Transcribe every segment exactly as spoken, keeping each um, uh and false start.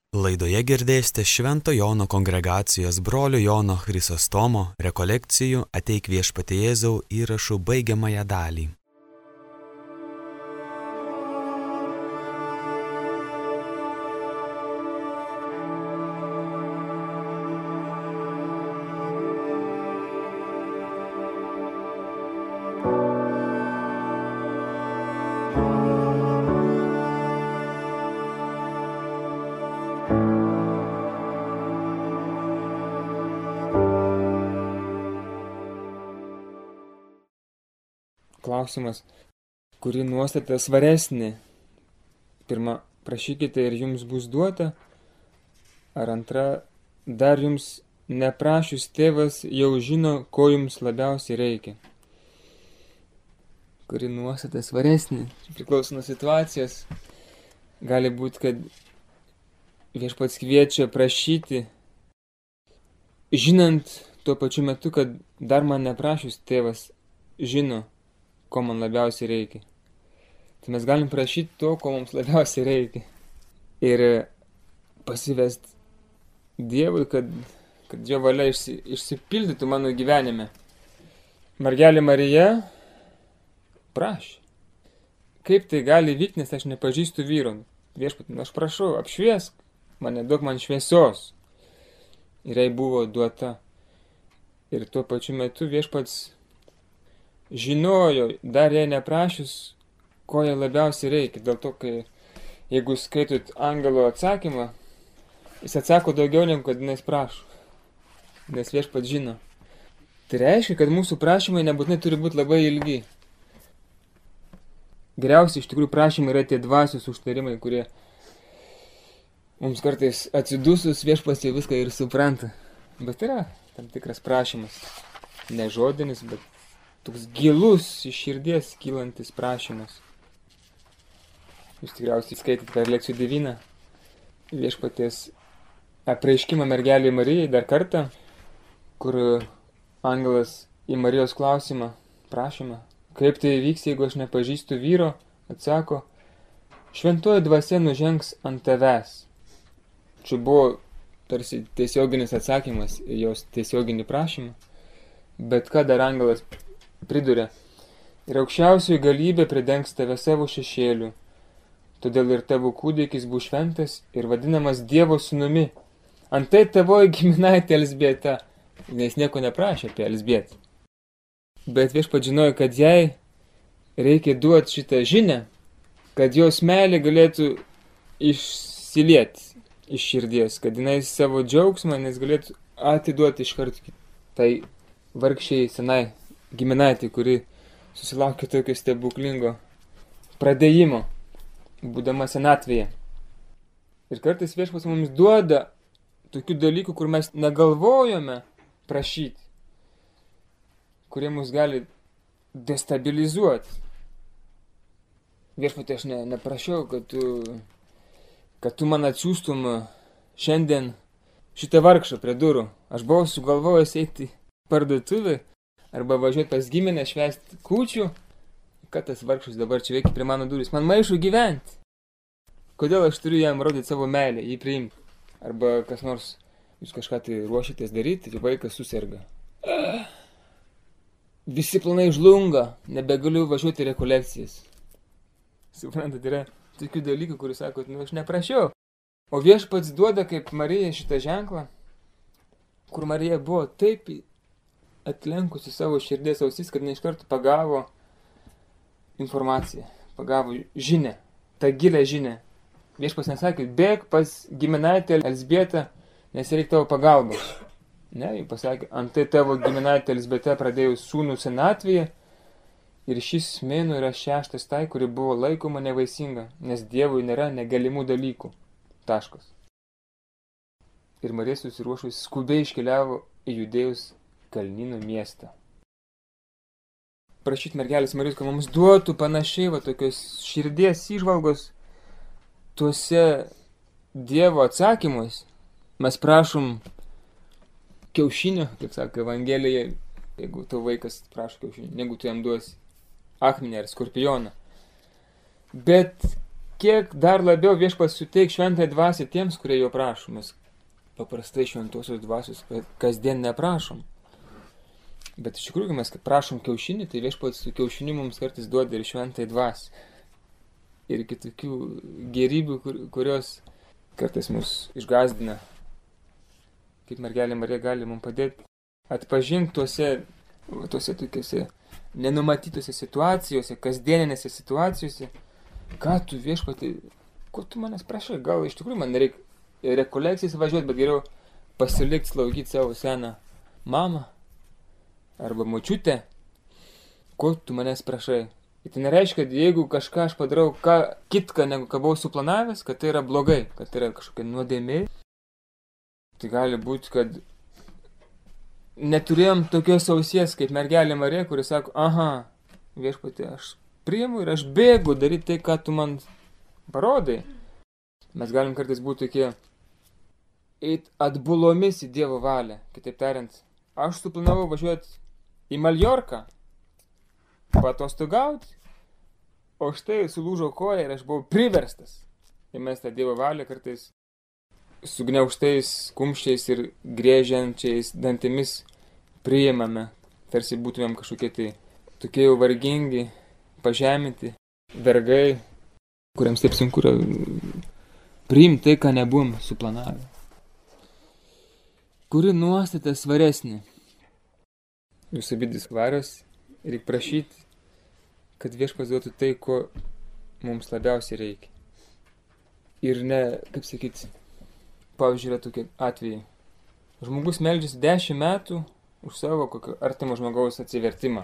Laidoje girdėsite Švento Jono kongregacijos brolio Jono Chrizostomo rekolekcijų Ateik Viešpatie Jėzau įrašų baigiamąją dalį. Klausimas, kuri nuostata svaresnė? Pirma, prašykite ir jums bus duota, ar antra, dar jums neprašius tėvas jau žino, ko jums labiausiai reikia. Kuri nuostata svaresnė? Priklauso nuo situacijos. Gali būti, kad viešpats kviečia prašyti, žinant tuo pačiu metu, kad dar man neprašius tėvas žino, ko man labiausiai reikia. Tai mes galim prašyti to, ko mums labiausiai reikia. Ir pasivest Dievui, kad, kad Dievo valia išsi, išsipildytų mano gyvenime. Mergelė Marija prašė. Kaip tai gali vykti, nes aš nepažįstu vyro. Viešpatie, aš prašau, apšviesk mane, duok man šviesos. Ir jai buvo duota. Ir tuo pačiu metu viešpats žinojo, dar jai neprašius, ko jai labiausiai reikia. Dėl to, kai jeigu skaitot angelo atsakymą, jis atsako daugiau negu kad jis prašo. Nes viešpats žino. Tai reiškia, kad mūsų prašymai nebūtinai turi būti labai ilgi. Geriausiai iš tikrųjų prašymai yra tie dvasios užtarimai, kurie mums kartais atsidusus viešpats jau viską ir supranta. Bet yra tam tikras prašymas. Ne žodinis, bet toks gilus iš širdies kylantis prašymas. Jūs tikriausiai skaitit per lekcijų devyną viešpaties apreiškimą mergelei Marijai dar kartą, kur angelas į Marijos klausimą, prašymą, kaip tai vyks, jeigu aš nepažįstu vyro, atsako, šventoji dvasia nužengs ant tavęs. Čia buvo tarsi tiesioginis atsakymas į jos tiesioginį prašymą, bet ką dar angelas priduria, ir aukščiausioji galybė pridengs tave savo šešėliu, todėl ir tavo kūdikis bus šventas ir vadinamas Dievo sūnumi. Antai tavoji giminaitė Elzbieta, nes nieko neprašė apie Elzbietą. Bet viešpats žinojo, kad jai reikia duoti šitą žinią, kad jos meilė galėtų išsilieti iš širdies, kad jinai savo džiaugsmą nes galėtų atiduoti iš karto tai vargšiai senai giminaitė, kuri susilaukė tokio stebuklingo pradėjimo, būdama senatvėje. Ir kartais viešpats mums duoda tokių dalykų, kur mes negalvojome prašyti, kurie mus gali destabilizuoti. Viešpatie, aš ne, neprašiau, kad tu, kad tu man atsiųstum šiandien šitą vargšą prie durų. Aš buvau sugalvojęs eiti parduotuvį, arba važiuoti pas giminę švęsti kūčių, kad tas vargšas dabar čia veikia prie mano durys. Man maišo gyventi. Kodėl aš turiu jam rodyti savo meilę, jį priimti? Arba kas nors, jūs kažką tai ruošitės daryti, tai vaikas suserga. Visi planai žlunga, nebegaliu važiuoti rekolekcijas. Suprantat, yra tokių dalykų, kuriuos sakot, nu aš neprašiau. O viešpats duoda kaip Marija šitą ženklą, kur Marija buvo taip atlenkusi savo širdies ausis, kad ne iš karto pagavo informaciją, pagavo žinią, tą gilę žinią. Viešpats nesakė, bėk pas giminaitę Elzbietą, nes reikia tavo pagalbos. Ne, jis pasakė, antai tavo giminaitė Elzbieta pradėjo sūnų senatvėje ir šis mėnuo yra šeštas tai, kuri buvo laikoma nevaisinga, nes Dievui nėra negalimų dalykų. Taškas. Ir Marija susiruošus skubiai iškeliavo į Judėjos Kalnyno miestą. Prašyti mergelės Marijos, kad mums duotų panašiai va tokios širdies įžvalgos tuose Dievo atsakymus. Mes prašom kiaušinio, kaip sako Evangelija, jeigu tavo vaikas prašo kiaušinio, negu tu jam duosi akmenį ar skorpioną. Bet kiek dar labiau viešpats suteik šventai dvasią tiems, kurie jo prašo. Mes paprastai šventosios dvasios kasdien neprašom. Bet iš tikrųjų, mes prašom kiaušinį, tai viešpats su kiaušiniu mums kartais duoda ir šventai dvasią. Ir kitokių gerybių, kur, kurios kartais mus išgazdina. Kaip mergelė Marija gali mums padėti atpažinti tuose, tuose tokiuose nenumatytose situacijose, kasdieninėse situacijose, ką tu viešpatį, ko tu manęs prašai, gal iš tikrųjų man reikia rekolekcijas važiuoti, bet geriau pasilikti slaugyti savo seną mamą arba močiutę, ko tu manęs prašai. Ir tai nereiškia, kad jeigu kažką aš padarau ką kitką, negu ką buvau suplanavęs, kad tai yra blogai, kad tai yra kažkokia nuodėmė. Tai gali būti, kad neturėjom tokios ausies kaip mergelė Marija, kuri sako, aha, viešpatie, aš priimu ir aš bėgu daryti tai, ką tu man parodai. Mes galim kartais būti tokie eit atbulomis į Dievo valią. Kitaip tariant, aš suplanavau važiuoti į Maljorką, patostogauti, o štai sulūžo koja ir aš buvau priverstas. Ir mes tą Dievo valią kartais su gniaužtais kumščiais ir griežiančiais dantimis priimame, tarsi būtumėm kažkokie tai tokie jau vargingi, pažeminti vergai, kuriems taip sunku yra priimti tai, ką nebuvom suplanavę. Kuri nuostata svaresnė? Jūs abidvi svarios ir reikia prašyti, kad viešpats duotų tai, ko mums labiausiai reikia. Ir ne, kaip sakyti, pavyzdžiui, yra tokie atvejai. Žmogus meldžiasi dešimt metų už savo kokio artimo žmogaus atsivertimą.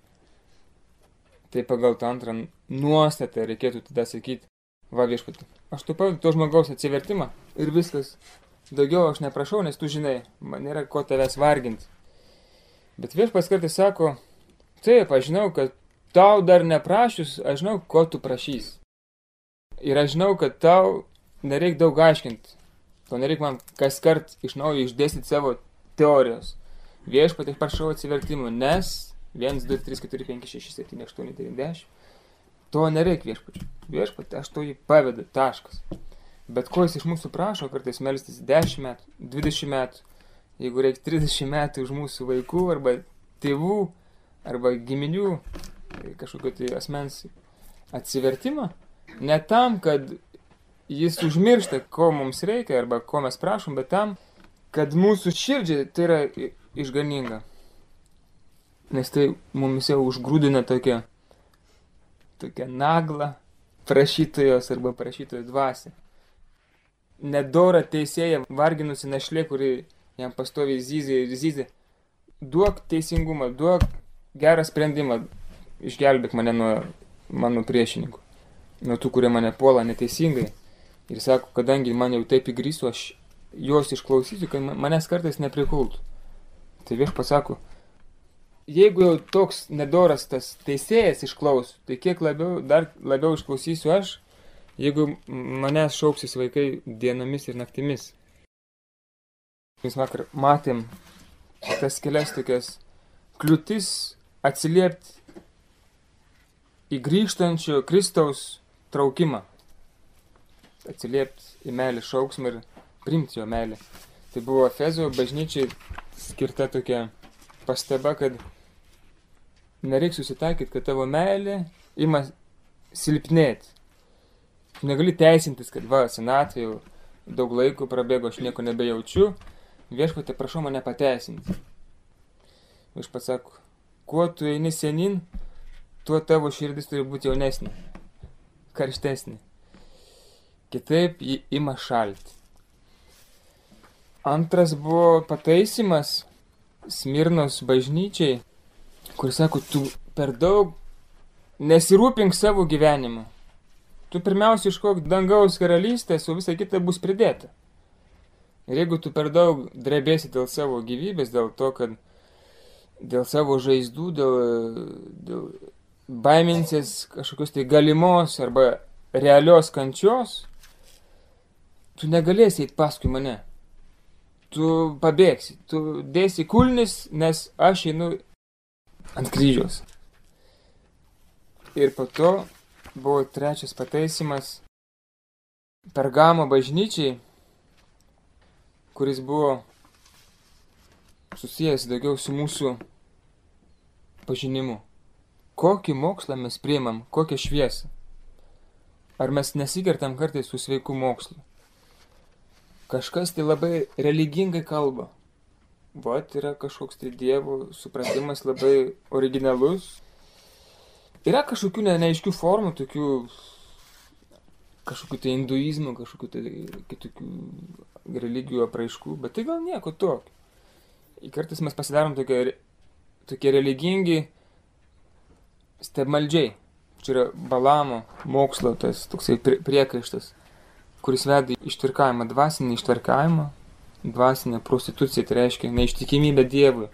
Tai pagal tą antrą nuostatą reikėtų tada sakyti, va viešpatį, aš tu pavydu to žmogaus atsivertimą ir viskas. Daugiau aš neprašau, nes tu žinai, man nėra ko tavęs varginti. Bet viešpats kartais sako, taip, aš žinau, kad tau dar neprašius, aš žinau, ko tu prašys. Ir aš žinau, kad tau nereik daug aiškinti. Tau nereik man kas kart iš naujo išdėstyti savo teorijos. Viešpatį aš prašau atsivertimų, nes vienas, du, trys, keturi, penki, šeši, septyni, aštuoni, devyni, dešimt. To nereik viešpačiu. Viešpatį aš to jį pavedu, taškas. Bet ko jis iš mūsų prašo, kartais melstis dešimt metų, dvidešimt metų, jeigu reikia trisdešimt metų už mūsų vaikų, arba tėvų, arba giminių, kažkokio tai asmens atsivertimą, ne tam, kad jis užmiršta, ko mums reikia, arba ko mes prašom, bet tam, kad mūsų širdžiai tai yra išganinga. Nes tai mums jau užgrūdina tokia, tokia nagla prašytojos arba prašytojo dvasia. Nedora teisėja, varginusi našlė, kuri jam pastoviai zyzė ir zyzė. Duok teisingumą, duok gerą sprendimą, išgelbėk mane nuo mano priešininkų, nuo tų, kurie mane puola neteisingai. Ir sako, kadangi man jau taip įgrįsiu, aš juos išklausysiu, kad manęs kartais neprikultų. Tai viešpats sako, jeigu jau toks nedoras tas teisėjas išklauso, tai kiek labiau, dar labiau išklausysiu aš, jeigu manęs šauksis vaikai dienomis ir naktimis. Mes vakar matėm tas kelias tokias kliūtis atsiliepti į grįžtančio Kristaus traukimą. Atsiliepti į meilį šauksmą ir priimti jo meilį. Tai buvo Efezo bažnyčiai skirta tokia pastaba, kad nereik susitaikyti, kad tavo meilė ima silpnėti. Tu negali teisintis, kad va, senatvė jau daug laiko prabėgo, aš nieko nebejaučiu. Viešpatie, prašau mane pateisinti. Viešpats sako, kuo tu eini senin, tuo tavo širdis turi būti jaunesnė, karštesnė. Kitaip jį ima šalti. Antras buvo pataisimas Smirnos bažnyčiai, kur sako, tu per daug nesirūpink savo gyvenimu. Tu pirmiausia iškok dangaus karalystės, o visa kita bus pridėta. Ir jeigu tu per daug drebėsi dėl savo gyvybės, dėl to, kad dėl savo žaizdų, dėl, dėl baiminsies kažkokios tai galimos arba realios kančios, tu negalėsi eiti paskui mane. Tu pabėgsi, tu dėsi kulnis, nes aš einu ant kryžiaus. Ir po to buvo trečias pataisimas Pergamo bažnyčiai, kuris buvo susijęs daugiau su mūsų pažinimu. Kokį mokslą mes priimam, kokią šviesą? Ar mes nesikertam kartais su sveiku mokslu? Kažkas tai labai religingai kalba. Vat yra kažkoks tai Dievo supratimas labai originalus. Yra kažkokių ne, neaiškių formų, tokių kažkokių tai hinduizmų, kažkokių tai kitokių religijų apraiškų, bet tai gal nieko tokio. Ir kartais mes pasidarom tokie, tokie religingi stebmaldžiai. Čia yra Balamo mokslo tas toksai priekaištas, kuris veda į ištvirkavimą, dvasinį ištvirkavimą, dvasinę prostituciją, tai reiškia neištikimybę Dievui.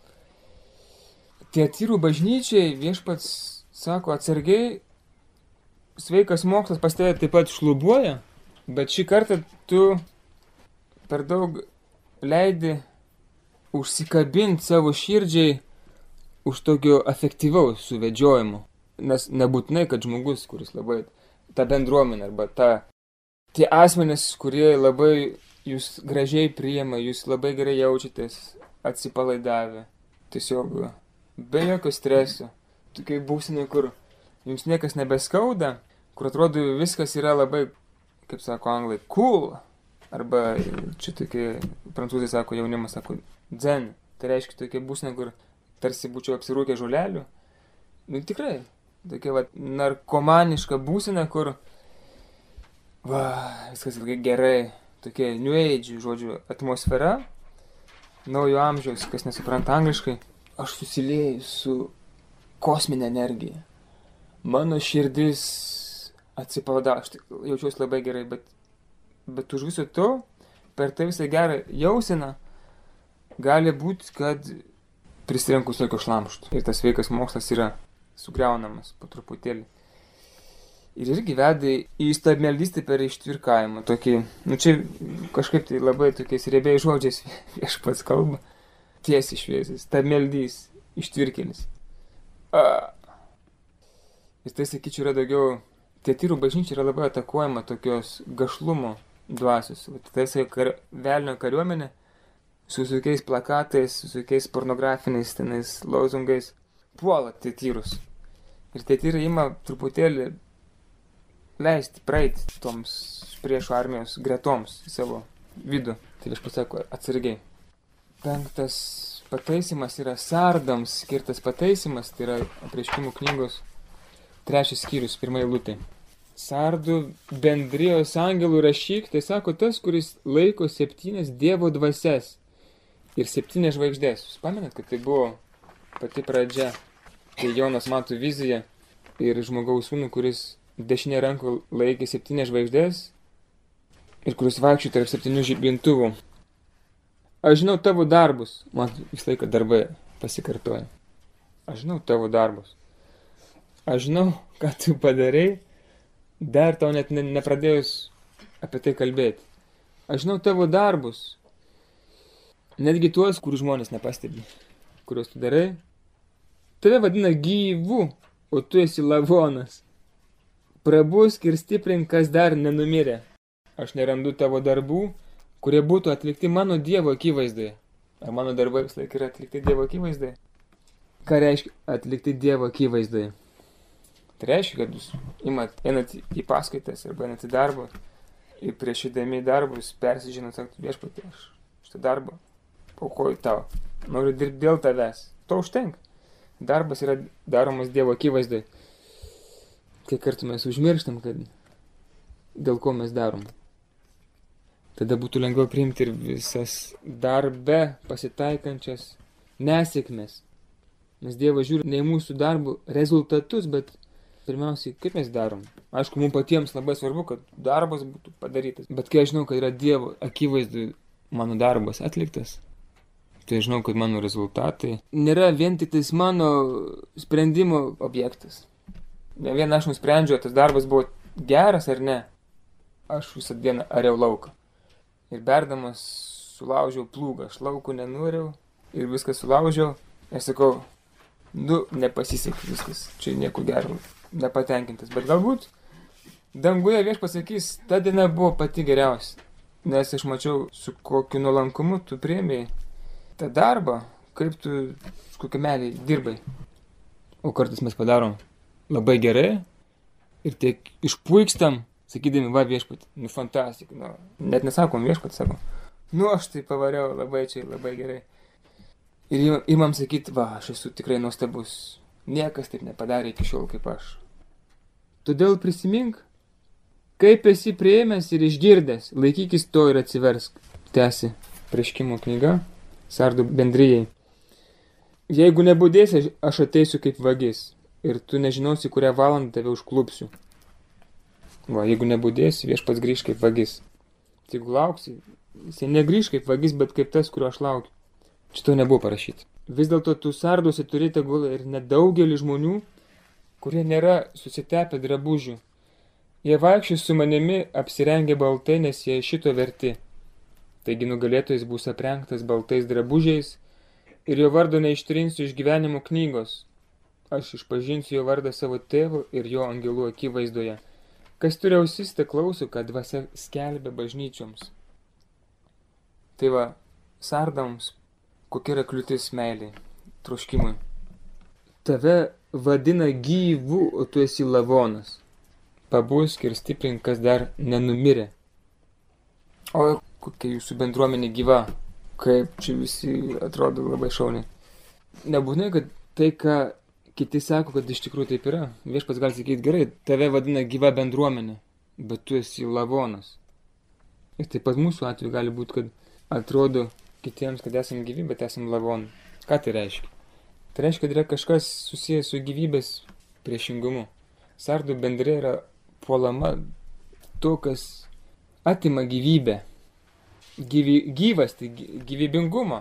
Tiatyrų bažnyčiai Viešpats sako atsargiai, sveikas mokslas pas tave taip pat šlubuoja, bet šį kartą tu per daug leidi užsikabinti savo širdžiai už tokio efektyvaus suvedžiojimo. Nes nebūtinai, kad žmogus, kuris labai ta bendruomenė arba ta, tie asmenys, kurie labai jūs gražiai priima, jūs labai gerai jaučiatės atsipalaidavę, tiesiog be jokio streso, tokiai būsenai, kur jums niekas nebeskauda, kur atrodo viskas yra labai, kaip sako anglai, cool, arba čia tokie, prancūzai sako, jaunimas sako, zen, tai reiškia tokia būsenai, kur tarsi būčiau apsirūkę žolelių. Nu tikrai, tokia va narkomaniška būsena, kur va, viskas gerai, tokia New Age, žodžiu, atmosfera, naujo amžiaus, kas nesupranta angliškai, aš susilieju su kosminė energija. Mano širdis atsipalaiduoja, aš jaučiuosi labai gerai, bet, bet už viso to, per tai visą gerą jauseną, gali būti, kad prisirenkus tokio šlamšto. Ir tas sveikas mokslas yra sugriaunamas po truputėlį. Ir irgi veda į stabmeldystę per ištvirkavimą. Tokį, nu čia kažkaip tai labai tokiais riebiais žodžiais Viešpats kalba. Tiesiai šviesiai, stabmeldys, ištvirkelis. A. Ir tai, sakyčiau, yra daugiau, Tiatyrų bažnyčia yra labai atakuojama tokios gašlumo dvasios. Tai kar, velnio kariuomenė su tokiais plakatais, su tokiais pornografiniais tenais lozungais puola Tiatyrus. Ir Tiatyrai ima truputėlį leisti praeiti toms priešo armijos gretoms į savo vidų. Tai aš pasako atsargiai. Penktas pataisimas yra sardams skirtas pataisimas, tai yra Apreiškimų knygos trečias skyrius, pirmai eilutė. Sardų bendrijos angelų rašyk, tai sako tas, kuris laiko septynias Dievo dvasias ir septynias žvaigždės. Jūs pamenat, kad tai buvo pati pradžia, kai Jonas mato viziją ir žmogaus sūnų, kuris dešinė ranko laikė septynias žvaigždės ir kuris vaikščio tarp septynių žibintuvų. Aš žinau tavo darbus. Man visą laiką darbai pasikartoja. Aš žinau tavo darbus. Aš žinau, ką tu padarei, dar tau net ne, nepradėjus apie tai kalbėti. Aš žinau tavo darbus. Netgi tuos, kurių žmonės nepastebi, kuriuos tu darai. Tave vadina gyvu, o tu esi lavonas. Prabusk ir stiprink, kas dar nenumirė. Aš nerandu tavo darbų, kurie būtų atlikti mano Dievo akivaizdoje. Ar mano darbai vis laik yra atlikti Dievo akivaizdoje? Ką reiškia atlikti Dievo akivaizdoje? Tai reiškia, kad jūs imat, einat į paskaitas arba einat į darbą ir prieš įdami į darbus persižinot, sakot, Viešpatie, aš šitą darbą paukoju tau. Noriu dirbti dėl tavęs. To užtenka. Darbas yra daromas Dievo akivaizdoje. Kai kartu mes užmirštam, kad dėl ko mes darom. Tada būtų lengviau priimti ir visas darbe pasitaikančias nesėkmės. Nes Dievas žiūri ne į mūsų darbų rezultatus, bet pirmiausiai, kaip mes darom. Aišku, mums patiems labai svarbu, kad darbas būtų padarytas. Bet kai aš žinau, kad yra Dievo akivaizdui mano darbas atliktas, tai žinau, kad mano rezultatai nėra vien tik tais mano sprendimo objektas. Ne vien aš nusprendžiu, tas darbas buvo geras ar ne. Aš visą dieną ariau lauką. Ir berdamas sulaužiau plūgą. Aš laukų nenuriau ir viską sulaužiau. Ir sakau, nu, nepasisekė viskas. Čia nieko gero. Nepatenkintas. Bet galbūt Danguje Viešpats sakys, ta diena buvo pati geriausia, nes aš mačiau, su kokiu nuolankumu tu priėmėjai tą darbą, kaip tu su kokia meilė dirbai. O kartais mes padarom labai gerai ir tiek išpuikstam, sakydami, va Viešpat, nu fantastika, nu, net nesakom Viešpat, sakom, nu aš tai pavariau labai čia, labai gerai. Ir imam sakyti, va, aš esu tikrai nuostabus, niekas taip nepadarė iki šiol kaip aš. Todėl prisimink, kaip esi priėmęs ir išgirdęs, laikykis to ir atsiversk. Tęsi Apreiškimo knyga Sardų bendrijai. Jeigu nebudėsi, aš ateisiu kaip vagis ir tu nežinosi, kurią valandą tave užklupsiu. Va, jeigu nebudėsi, Viešpats grįž kaip vagis. Jeigu lauksi, jis negrįž kaip vagis, bet kaip tas, kurio aš laukiu. Šito nebuvo parašyti. Vis dėlto tu Sarduose turi tegul ir nedaugelį žmonių, kurie nėra susitepę drabužių. Jie vaikščios su manimi apsirengę baltai, nes jie šito verti. Taigi nugalėtojas bus aprengtas baltais drabužiais ir jo vardo neištrinsiu iš gyvenimo knygos. Aš išpažinsiu jo vardą savo tėvo ir jo angelų akivaizdoje. Kas turi ausis, te klauso, kad dvasia skelbia bažnyčioms. Tai va, Sardams, kokia yra kliūtis meiliai, troškimui. Tave vadina gyvu, o tu esi lavonas. Pabusk ir stiprink, kas dar nenumirė. O kokia jūsų bendruomenė gyva, kaip čia visi atrodo labai šauniai. Nebūtinai, kad tai, ką kiti sako, kad iš tikrųjų taip yra. Viešpats gali sakyti, gerai, tave vadina gyva bendruomenė, bet tu esi lavonas. Ir taip pat mūsų atveju gali būti, kad atrodo kitiems, kad esame gyvi, bet esame lavonai. Ką tai reiškia? Tai reiškia, kad yra kažkas susijęs su gyvybės priešingumu. Sardų bendrė yra puolama to, kas atima gyvybę. Gyvy, gyvas, tai gyvybingumo.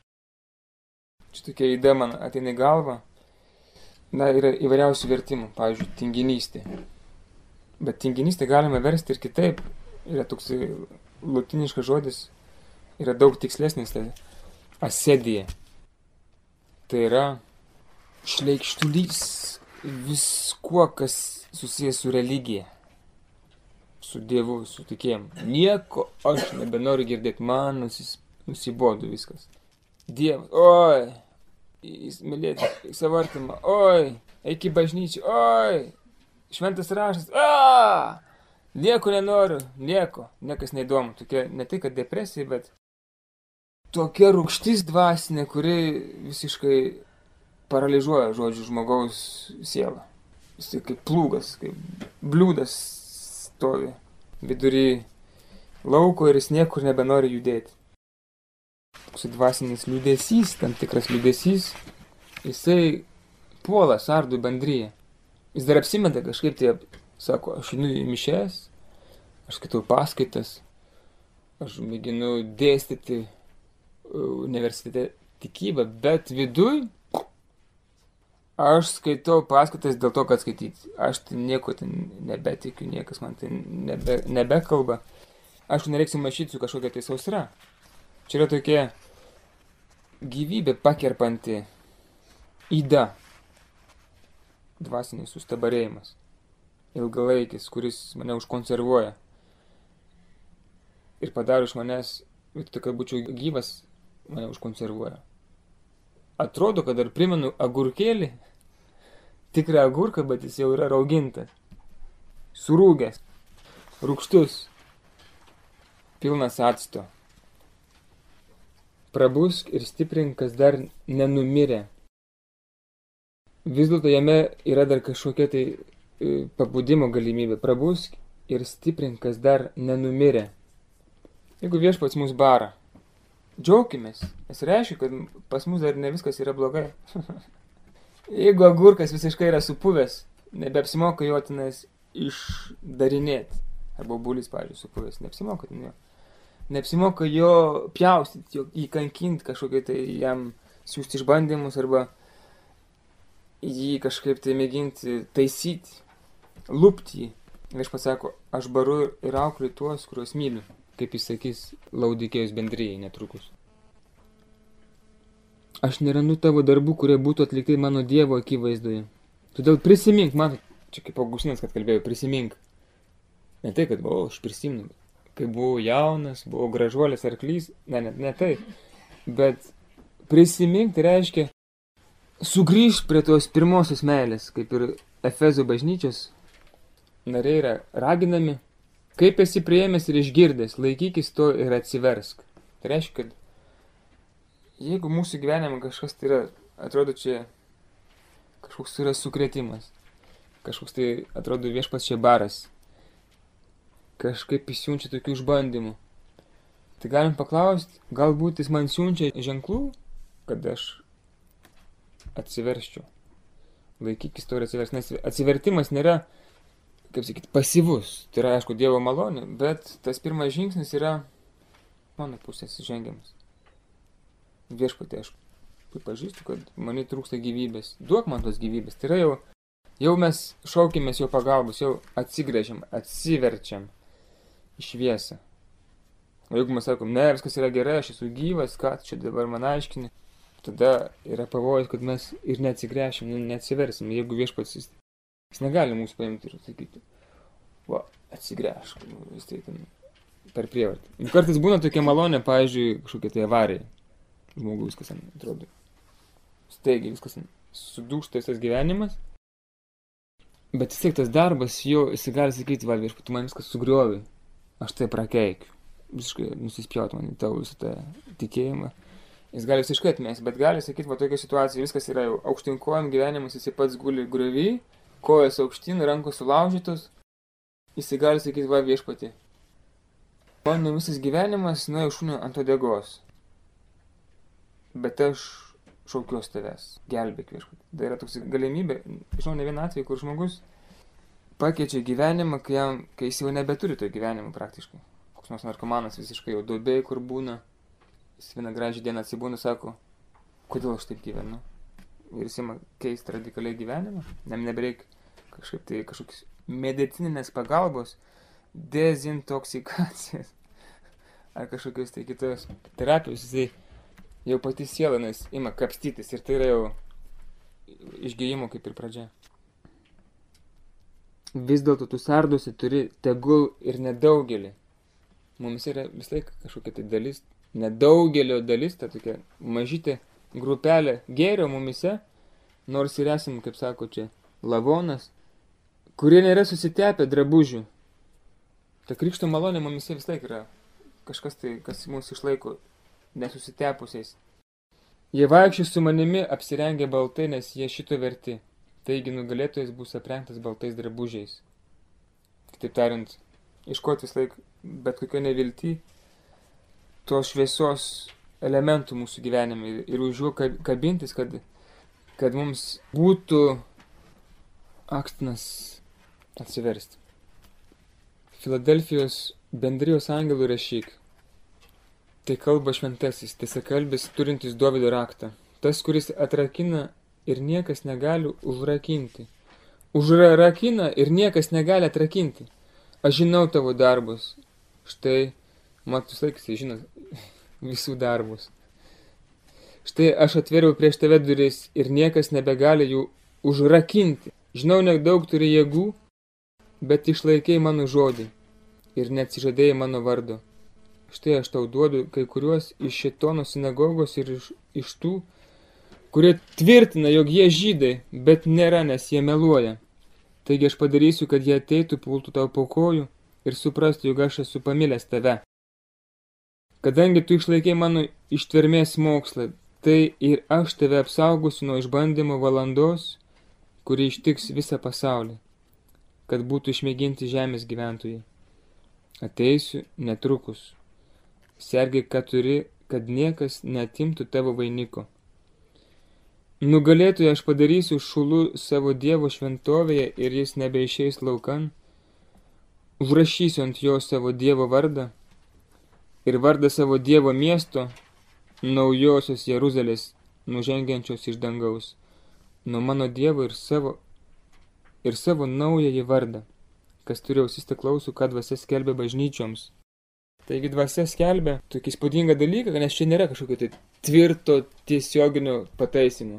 Čia tokia idėja man ateina į galvą. Na, yra įvairiausių vertimų, pavyzdžiui, tinginystė. Bet tinginystė galime versti ir kitaip. Yra toks lotiniškas žodis, yra daug tikslesnis, tai asedija. Tai yra šleikštulys viskuo, kas susijęs su religija, su Dievu, su tikėjimu. Nieko aš nebenoriu girdėti, man nusis, nusibodu viskas. Dievas, oi, jis mylėti savo artimą, oi, eik į bažnyčią, oi, šventas raštas, aaa, nieko nenoriu, nieko, niekas neįdomu. Tokia, ne tai, kad depresija, bet tokia rūgštis dvasinė, kuri visiškai paralyžuoja, žodžiu, žmogaus sielą. Jis kaip plūgas, kaip bliūdas stovi vidury lauko ir jis niekur nebenori judėti. Toks dvasinis liūdesys, tam tikras liūdesys, jisai puola Sardų bendryje. Jis dar apsimeta kažkaip tai, sako, aš einu į mišes, aš skaitau paskaitas, aš mėginu dėstyti universitete tikybą, bet viduj aš skaitau paskaitas dėl to, kad skaityti. Aš tai nieko ten nebetikiu, niekas man tai nebe, nebekalba. Aš nereiksiu mąšyti su kažkokia tai sausra. Čia yra tokia gyvybė pakerpanti yda, dvasinis sustabarėjimas, ilgalaikis, kuris mane užkonservuoja ir padaro iš manęs, vietoj, kad būčiau gyvas, mane užkonservuoja. Atrodo, kad dar primenu agurkėlį, tikrą agurką, bet jis jau yra raugintas, surūgęs, rūgštus, pilnas acto. Prabusk ir stiprink, kas dar nenumirė. Vis dėlto jame yra dar kažkokia tai pabudimo galimybė. Prabusk ir stiprink, kas dar nenumirė. Jeigu Viešpats mus bara, džiaukimės, nes reiškia, kad pas mus dar ne viskas yra blogai. Jeigu agurkas visiškai yra supuvęs, nebeapsimoka jo tenais išdarinėti. Arba obuolys, pavyzdžiui, supuvęs, neapsimoka ten jo. Neapsimoka jo pjaustyti, jo įkankinti kažkokiai tai jam siūsti išbandymus arba jį kažkaip tai mėginti taisyti, lupti jį. Viešpats sako, aš baru ir auklėju tuos, kuriuos myliu, kaip jis sakys Laudikėjos bendrijai netrukus. Aš nerandu tavo darbų, kurie būtų atlikti mano Dievo akivaizdoje. Todėl prisimink, man, čia kaip Augustinas, kad kalbėjau, prisimink. Ne tai, kad buvau, aš prisimenu, kai buvau jaunas, buvau gražuolis arklys, ne, ne, ne tai, bet prisiminti reiškia sugrįžti prie tos pirmosios meilės, kaip ir Efezo bažnyčios nariai yra raginami, kaip esi priėmęs ir išgirdęs, laikykis to ir atsiversk. Tai reiškia, kad jeigu mūsų gyvenime kažkas tai yra, atrodo čia kažkoks yra sukrėtimas, kažkoks tai atrodo viešpats čia baras, kažkaip įsiunčia tokių išbandymų, tai galim paklausti, galbūt jis man siunčia ženklų, kad aš atsiverščiau. Laikykis to ir atsiversk, nes atsivertimas nėra, kaip sakyti, pasyvus. Tai yra, aišku, Dievo malonė, bet tas pirmas žingsnis yra mano pusės žengiamas. Viešpatie, aš pripažįstu, kad man trūksta gyvybės. Duok man tos gyvybės. Tai yra jau, jau mes šaukimės jo pagalbos, jau atsigręžiam, atsiverčiam į šviesą. O jeigu mes sakom, ne, viskas yra gerai, aš esu gyvas, ką čia dabar man aiškini, tada yra pavojus, kad mes ir neatsigręšim, neatsiversim. Jeigu viešpats, jis, jis negali mūsų paimti ir sakyti, va, atsigręžk, vis tai ten per prievartą. Kartais būna tokia malonė, pavyzdžiui, kažkokia tai avarija. Žmogui viskas ten atrodo. Staigiai viskas ten sudūžta tas gyvenimas. Bet vis tiek tas darbas, jo, jis gali sakyti, va, viešpat, tu man viskas sugriovi. Aš tai prakeikiu. Visiškai nusispjaut man į tavo visą tą tikėjimą. Jis gali visiškai atmesti, bet gali sakyti, va tokia situacija, viskas yra jau aukštinkojam, gyvenimas jis pats guli griovy, kojas aukštyn, rankos sulaužytos, jis gali sakyti, va viešpatį. Mano visas gyvenimas nuėjo šūnio ant odegos, bet aš šaukiuos tavęs, gelbėk viešpatį. Tai yra toks galimybė, žinau, ne vieną atvejį, kur žmogus pakeičia gyvenimą, kai, jam, kai jis jau nebeturi to gyvenimo praktiškai. Koks nors narkomanas visiškai jau duobėj, kur būna. Jis vieną gražią dieną atsibūna, sako, kodėl aš taip gyvenu? Ir jis ima keisti radikaliai gyvenimą. Nem nebereik kažkaip tai kažkokios medicininės pagalbos, dezintoksikacijos ar kažkokios tai kitos terapijos. Jisai jau pati siela, nes ima kapstytis ir tai yra jau išgijimo kaip ir pradžia. Vis dėlto tu sardosi turi tegul ir nedaugelį. Mums yra vis laik kažkokia tai dalis, nedaugelio dalis, ta tokia mažytė grupelė gėrio mumise, nors ir esam, kaip sako čia, lavonas, kurie nėra susitepę drabužių. Ta krikšto malonė mumise vis laik yra kažkas tai, kas mūsų išlaiko nesusitepusiais. Jie vaikščios su manimi apsirengę baltai, nes jie šito verti. Taigi nugalėtojas bus aprengtas baltais drabužiais. Kitaip tariant, iškoti vis laik bet kokio nevilty tos šviesos elementų mūsų gyvenime ir už jų kabintis, kad, kad mums būtų akstinas atsiversti. Filadelfijos bendrijos angelų rašyk. Tai kalba šventasis, tiesakalbis turintis Dovydo raktą. Tas, kuris atrakina ir niekas negali užrakinti. Užrakina ir niekas negali atrakinti. Aš žinau tavo darbus. Štai, matus laikas, žinot, visų darbus. Štai aš atveriau prieš tave duris ir niekas nebegali jų užrakinti. Žinau, nedaug turi jėgų, bet išlaikei mano žodį ir neatsižadėjai mano vardo. Štai aš tau duodu kai kuriuos iš šėtono sinagogos ir iš, iš tų, kurie tvirtina, jog jie žydai, bet nėra, nes jie meluoja. Taigi aš padarysiu, kad jie ateitų, pultų tau po kojų ir suprastų, jog aš esu pamilęs tave. Kadangi tu išlaikei mano ištvermės mokslą, tai ir aš tave apsaugosiu nuo išbandymo valandos, kuri ištiks visą pasaulį, kad būtų išmėginti žemės gyventojai. Ateisiu netrukus. Sergėk, ką turi, kad niekas neatimtų tavo vainiko. Nugalėtoje aš padarysiu šulų savo Dievo šventovėje ir jis nebeišeis laukan. Užrašysiu ant jo savo Dievo vardą ir vardą savo Dievo miesto, naujosios Jeruzalės, nužengiančios iš dangaus, nuo mano Dievo ir savo, ir savo naująjį vardą, kas turi ausis teklausų, ką dvasia skelbia bažnyčioms. Taigi dvasia skelbia tokį įspūdingą dalyką, nes čia nėra kažkokio tai tvirto tiesioginio pataisimo.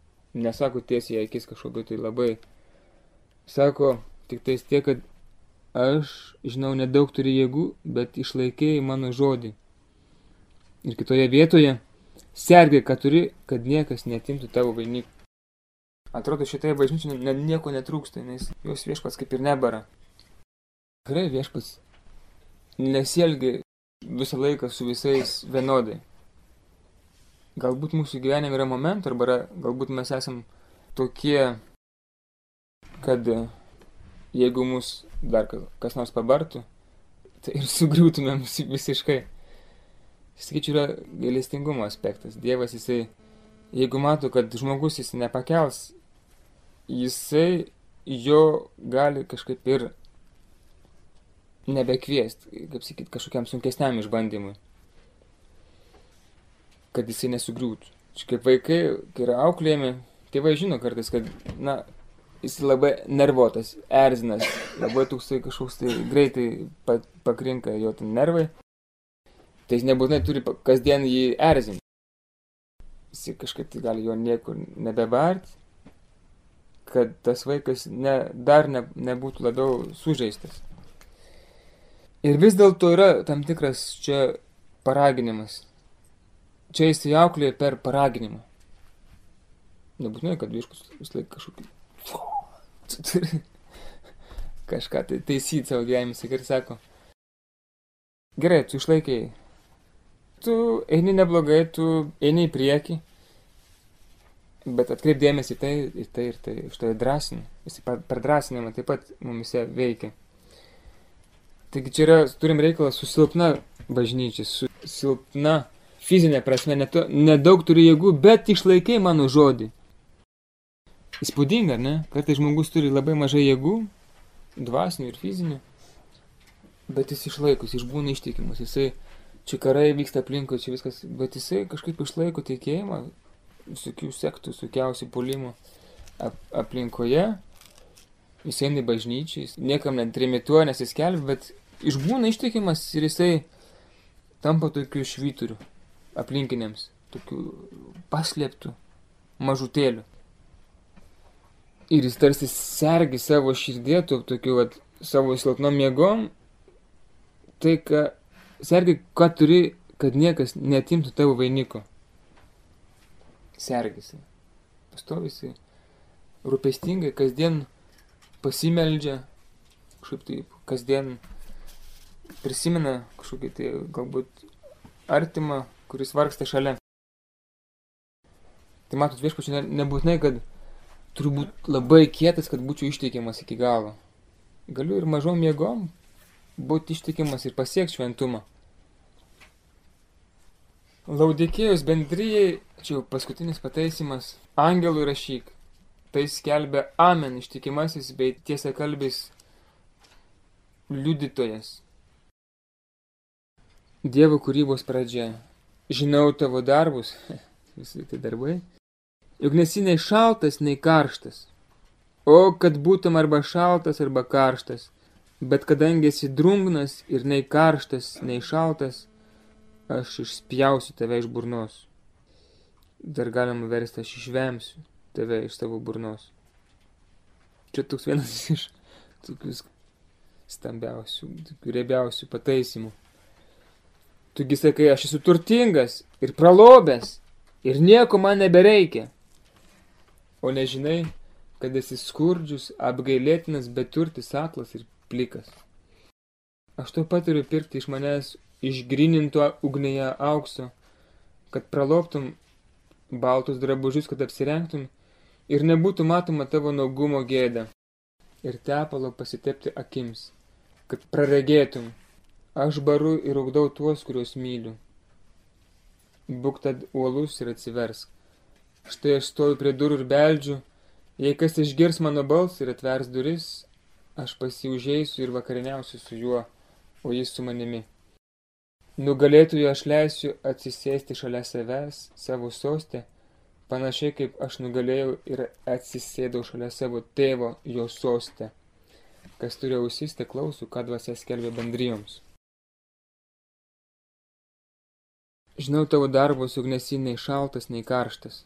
Nesako tiesiai akis kažkokio tai labai. Sako tik tais tiek, kad aš žinau, nedaug turi jėgų, bet išlaikėjai mano žodį. Ir kitoje vietoje, sergi, ką turi, kad niekas neatimtų tavo vainikų. Atrodo, šitai bažnyčiai nieko netrūksta, nes jos viešpats kaip ir nebara. Tikrai viešpats nesielgia visą laiką su visais vienodai. Galbūt mūsų gyvenime yra momentų, arba yra, galbūt mes esam tokie, kad jeigu mus dar kas nors pabartų, tai ir sugriūtumėm visiškai. Sakyčiau, yra gailestingumo aspektas. Dievas, jisai, jeigu mato, kad žmogus jis nepakels, jisai jo gali kažkaip ir nebekviest, kaip sakyt, kažkokiam sunkesniam išbandymui, kad jisai nesugriūtų. Kaip vaikai, kai yra auklėjami, tėvai žino kartais, kad, na, jis labai nervuotas, erzinas, labai toksai kažkoks tai greitai pakrinka jo ten nervai, tai jis nebūtinai turi kasdien jį erzinti. Jis kažkaip tai gali jo niekur nebebart, kad tas vaikas ne, dar ne, nebūtų labiau sužeistas. Ir vis dėlto yra tam tikras čia paraginimas. Čia jis auklėja per paraginimą. Nebūtinai, kad viešpats vis laik kažkokį tu turi kažką tai taisyti savo gyvenimą. Ir sako, gerai, tu išlaikiai. Tu eini neblogai, tu eini į priekį, bet atkreip dėmesį į tai, į tai ir tai. Iš to drąsini. Jis per drąsinimą taip pat mumise veikia. Taigi čia yra, turim reikalą su silpna bažnyčia, su silpna fizinė prasme, nedaug ne turi jėgų, bet išlaikiai mano žodį. Įspūdinga, ne? Kartais žmogus turi labai mažai jėgų, dvasinių ir fizinių, bet jis išlaikus, išbūna ištikimus, jisai, čia karai vyksta aplinkui, čia viskas, bet jisai kažkaip išlaiko tikėjimą, visokių sektų, visokiausių puolimų ap aplinkoje, jis eina į bažnyčią, jis niekam netrimituoja, nesiskelbia, bet išbūna ištikimas ir jisai tampa tokiu švyturiu aplinkiniams, tokiu paslėptų mažutėliu. Ir jis tarsi sergi savo širdėtų, tokiu, vat, savo silpnom jėgom, tai, ką sergi, ką turi, kad niekas neatimtų tavo vainiko. Sergisi, pastovisi, rūpestingai, kasdien pasimeldžia, kažkaip taip, kasdien prisimena kažkokį tai galbūt artimą, kuris vargsta šalia. Tai matot, viešpačiai, nebūtinai, kad turiu būti labai kietas, kad būčiau ištikimas iki galo. Galiu ir mažom jėgom būti ištikimas ir pasiekti šventumą. Laudikėjos bendrijai, čia jau paskutinis pataisimas, angelui rašyk. Tai skelbia amen ištikimasis bei tiesakalbis liudytojas. Dievo kūrybos pradžia. Žinau tavo darbus, visi tai darbai, juk nesi nei šaltas, nei karštas. O kad būtum arba šaltas, arba karštas, bet kadangi esi drungnas ir nei karštas, nei šaltas, aš išspjausiu tave iš burnos. Dar galima versti, aš išvemsiu tave iš savo burnos. Čia toks vienas iš tokius stambiausių, tokių riebiausių pataisimų. Tugi sakai, aš esu turtingas ir pralobęs ir nieko man nebereikia. O nežinai, kad esi skurdžius, apgailėtinas, beturtis, aklas ir plikas. Aš to paturiu pirkti iš manęs išgryninto ugnėje aukso, kad praloptum baltus drabužius, kad apsirengtum ir nebūtų matoma tavo nuogumo gėda ir tepalo pasitepti akims, kad praregėtum. Aš baru ir ugdau tuos, kuriuos myliu. Būk tad uolus ir atsiversk. Štai aš stoju prie durų ir beldžiu. Jei kas išgirs mano balsą ir atvers duris, aš pasiužėsiu ir vakariniausiu su juo, o jis su manimi. Nugalėtojui aš leisiu atsisėsti šalia savęs, savo soste, panašiai kaip aš nugalėjau ir atsisėdau šalia savo tėvo jo soste. Kas turi ausis, te klausų, ką dvasia skelbia bendrijoms. Žinau tavo darbus, juk nesi nei šaltas, nei karštas.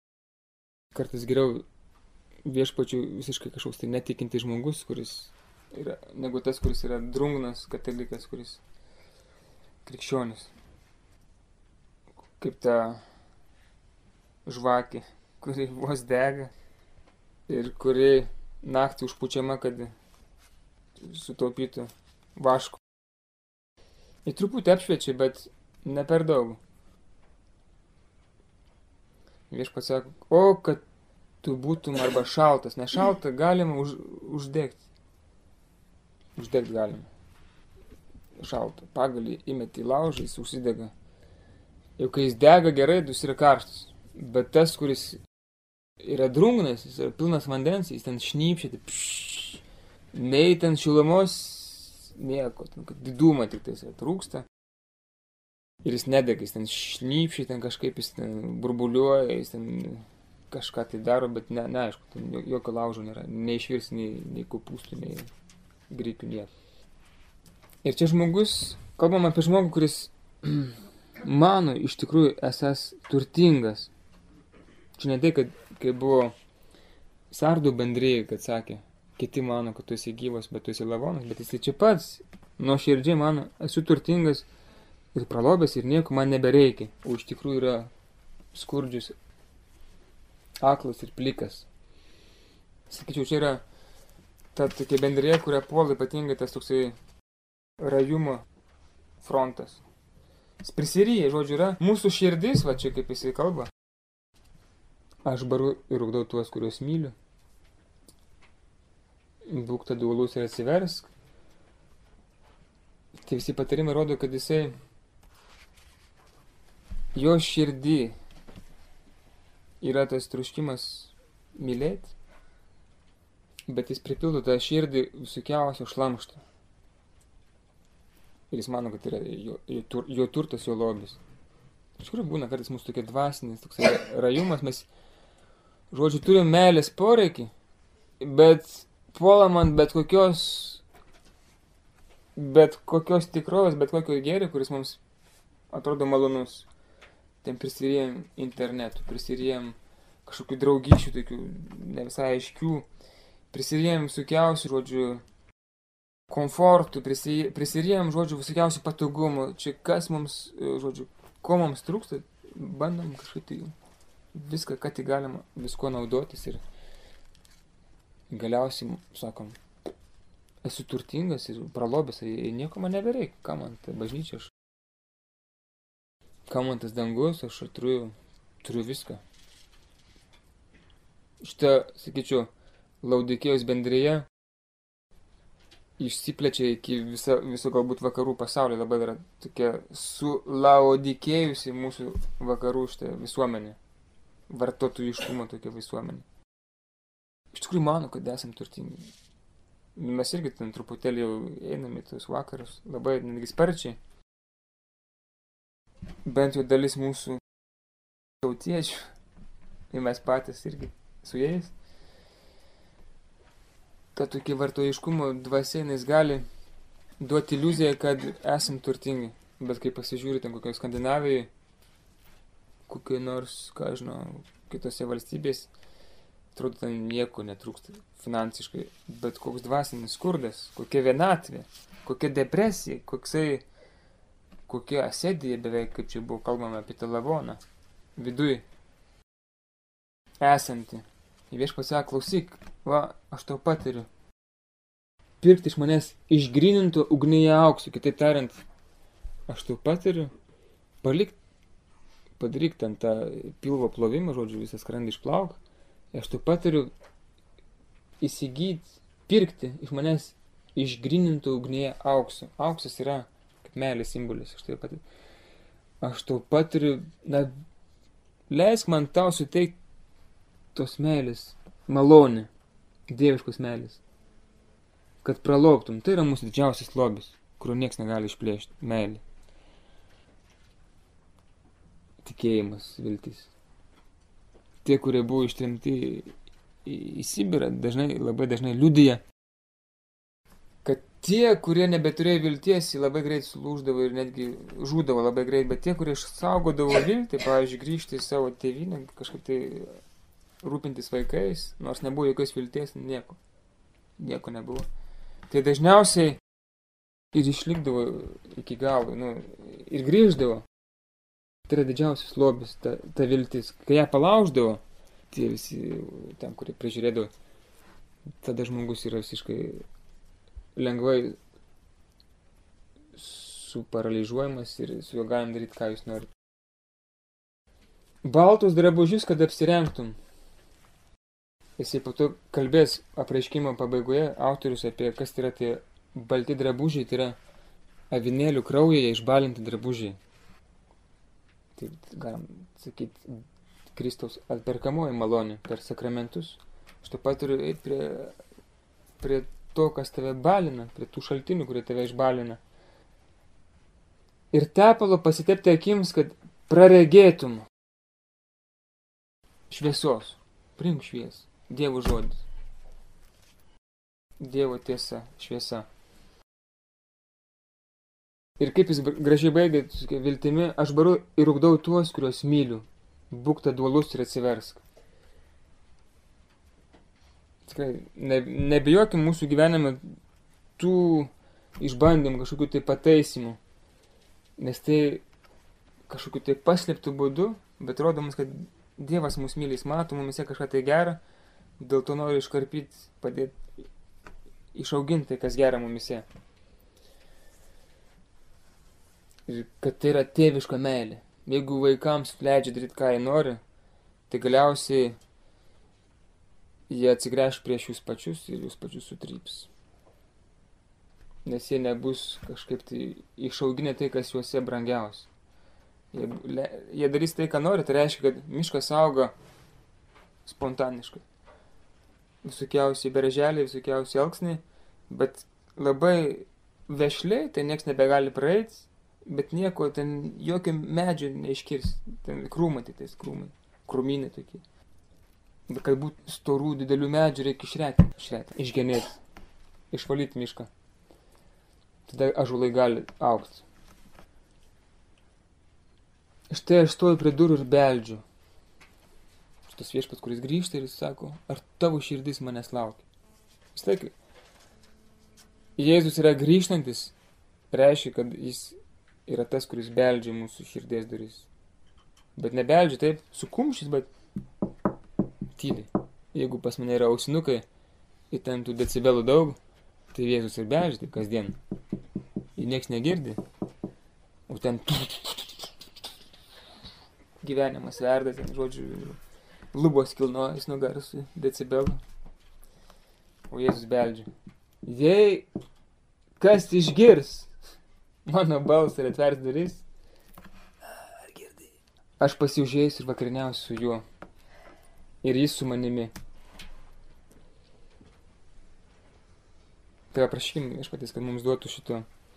Kartais geriau viešpačių visiškai kažkoks tai netikintis žmogus, kuris yra, negu tas, kuris yra drungnas katalikas, kuris krikščionis. Kaip ta žvakė, kuri vos dega ir kuri naktį užpučiama, kad sutaupytų vaško. Ir truputį apšviečia, bet ne per daug. Viešpats sako, o kad tu būtum arba šaltas. Ne šalta, galima už, uždegti. Uždegti galima. Šalta. Pagalį įmeti į laužą, jis užsidega. Jau kai jis dega gerai, jis yra karštas. Bet tas, kuris yra drungnas, jis yra pilnas vandens, jis ten šnypšia, tai pšš, nei ten šilumos, nieko, ten, kad didumą tik tai trūksta. Ir jis nedega, jis ten šnypšia, ten kažkaip jis ten burbuliuoja, jis ten kažką tai daro, bet ne, neaišku, ten jokio laužo nėra, neišvirs nei, nei kopūstų, nei grikių nieko. Ir čia žmogus, kalbam apie žmogų, kuris mano iš tikrųjų esas turtingas. Čia ne tai, kad kai buvo Sardų bendrėjai, kad sakė, kiti mano, kad tu esi gyvas, bet tu esi lavonas, bet jis čia pats nuoširdžiai mano, esu turtingas ir pralobęs ir nieko man nebereikia. O iš tikrųjų yra skurdžius, aklas ir plikas. Sakyčiau, čia yra ta tokia bendrėja, kurią puola ypatingai tas toksai rajumo frontas. Jis prisiryja, žodžiu, yra mūsų širdis, va čia kaip jisai kalba. Aš baru ir ugdau tuos, kuriuos myliu. Būk tada uolus ir atsiversk. Tai visi patarimai rodo, kad jisai jo širdį yra tas troškimas mylėti, bet jis pripildo tą širdį visokiausio šlamšto. Ir jis mano, kad yra jo, jo, jo turtas, jo lobis. Iš tikrųjų būna kartais mūsų tokia dvasinis, toksai rajumas, mes, žodžiu, turim meilės poreikį, bet puolam ant bet kokios, bet kokios tikrovės, bet kokio gėrio, kuris mums atrodo malonus. Ten prisirėjom internetų, prisirėjom kažkokių draugyšių, tokių ne visai aiškių, prisirėjom visokiausių, žodžiu, komfortų, prisirėjom, žodžiu, visokiausių patogumų. Čia kas mums, žodžiu, ko mums trūksta, bandom kažkaip tai viską, ką tik galima, visko naudotis ir galiausiai, sakom, esu turtingas ir pralobęs, ir nieko man nebereikia, ką man ta bažnyčia, aš, ką man tas dangus, aš turiu, turiu viską. Šitą, sakyčiau, Laudikėjos bendrėje išsiplečia iki viso, viso galbūt vakarų pasaulio, labai yra tokia sulaudikėjusi mūsų vakarų šitą visuomenė, vartotojiškumo tokia visuomenė. Iš tikrųjų mano, kad esam turtingi. Mes irgi ten truputėlį jau einame į tos vakarus, labai netgi sparčiai. Bent jau dalis mūsų tautiečių, ir mes patys irgi su jais. Ta tokia vartojiškumo dvasia, jis gali duoti iliuziją, kad esam turtingi. Bet kai pasižiūri ten kokioje Skandinavijoje, kokiai nors, ką žinau, kitose valstybės, atrodo, ten nieko netrūksta finansiškai, bet koks dvasinis skurdas, kokia vienatvė, kokia depresija, koksai, kokia asedija beveik, kaip čia buvo kalbama apie tą lavoną, viduj esanti. Ir viešpats sako, klausyk, va, aš tau patariu, pirkti iš manęs išgrynintų ugnyje auksų, kitaip tariant, aš tau patariu, palik, padaryk ten tą pilvo plovimą, žodžiu, visą skrandį išplauk. Aš tu patariu įsigyti, pirkti iš manęs išgrynintų ugnyje auksų. Auksas yra kaip meilės simbolis. Aš tau patariu, aš tau patariu, na, leisk man tau suteikti tos meilės, malonę, dieviškos meilės, kad pralobtum. Tai yra mūsų didžiausias lobis, kurio nieks negali išplėšti. Meilė. Tikėjimas, viltis. Tie, kurie buvo ištremti į Sibirą, dažnai, labai dažnai liudija, kad tie, kurie nebeturėjo vilties, labai greit sulūždavo ir netgi žūdavo labai greit, bet tie, kurie saugodavo viltį, pavyzdžiui, grįžti į savo tėvynę, kažkaip tai rūpintis vaikais, nors nebuvo jokios vilties, nieko. Nieko nebuvo. tai dažniausiai ir išlikdavo iki galo, nu, ir grįždavo. Tai yra didžiausias lobis, ta, ta viltis. Kai ją palauždavo, tie visi ten, kurie prižiūrėdavo, tada žmogus yra visiškai lengvai suparaližuojamas ir su juo galim daryti, ką jūs norite. Baltus drabužius, kad apsirengtum. Jisai po to kalbės apreiškimo pabaigoje autorius apie kas tai yra tie balti drabužiai, tai yra avinėlių kraujyje išbalinti drabužiai. Tai galim sakyti, Kristaus atperkamoji malonė per sakramentus. Štai pat turiu eiti prie, prie to, kas tave balina, prie tų šaltinių, kurie tave išbalina. Ir tepalo pasitepti akims, kad praregėtum šviesos, priimk šviesą, Dievo žodis, Dievo tiesa, šviesa. Ir kaip jis gražiai baigė, viltimi, aš baru ir ugdau tuos, kuriuos myliu, būk ta dualus ir atsiversk. Tikrai, ne, nebijokim mūsų gyvenime tų išbandymų, kažkokių tai pataisimų, nes tai kažkokiu tai paslėptų būdu, bet rodomas, kad Dievas mūsų myli, jis mato mumise kažką tai gerą, dėl to nori iškarpyti, padėti, išauginti tai, kas gera mumise. Ir kad tai yra tėviška meilė. Jeigu vaikams leidžia daryti, ką jie nori, tai galiausiai jie atsigręš prieš jūs pačius ir jūs pačius sutryps. Nes jie nebus kažkaip tai išauginę tai, kas juose brangiausia. Jie, jie darys tai, ką nori, tai reiškia, kad miškas auga spontaniškai. Visokiausiai berželiai, visokiausiai elksniai, bet labai vešliai, tai nieks nebegali praeiti, bet nieko, ten jokio medžio neiškirs. Ten krūmai, tai tais krūmai, krūmynai tokie. Bet kad būtų storų, didelių medžių, reikia išreti, išreti, išgenėti, išvalyti mišką. Tada ąžuolai gali augti. Štai aš stoju prie durų ir beldžiu. Šitas viešpats, kuris grįžta ir jis sako, ar tavo širdis manęs laukia. Vis laik, Jėzus yra grįžtantis, reiškia, kad jis yra tas, kuris beldžia mūsų širdies duris. Bet nebeldžia taip, su kumščiais, bet tyliai. Jeigu pas mane yra ausinukai ir ten tų decibelų daug, tai Jėzus ir beldžia taip kasdien. Ir nieks negirdi. O ten gyvenimas verda, ten, žodžiu, lubos kilnojas nuo garsų decibelų. O Jėzus beldžia. Jei kas išgirs mano balsą ir atvers duris, aš pasiužėsiu ir vakariniausiu su juo. Ir jis su manimi. Tai aprašykim viešpaties, kad mums duotų šito